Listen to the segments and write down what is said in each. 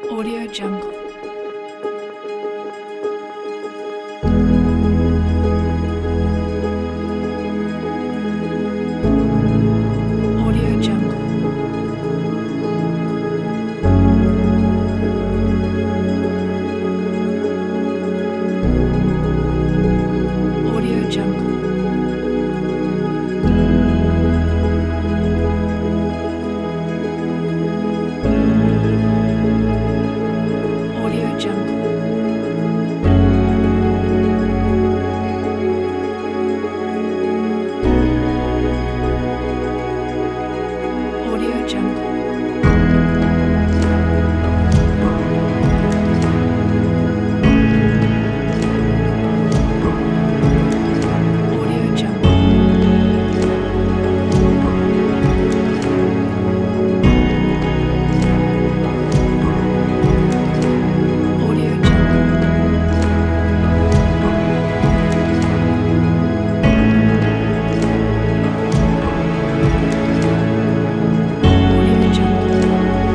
Audio Jungle. Audio Jungle. Audio Jungle. Audio Jungle. Audio Jungle. Audio Jungle. Audio Jungle. Audio Jungle.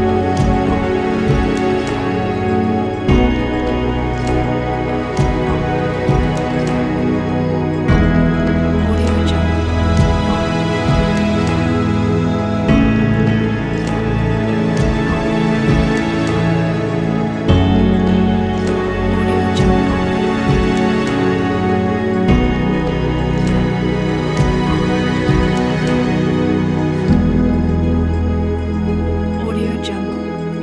Audio Jungle. Audio Jungle. Audio Jungle.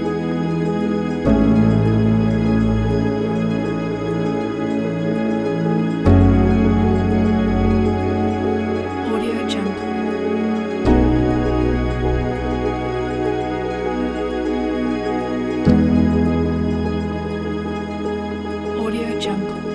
Audio Jungle. Audio Jungle.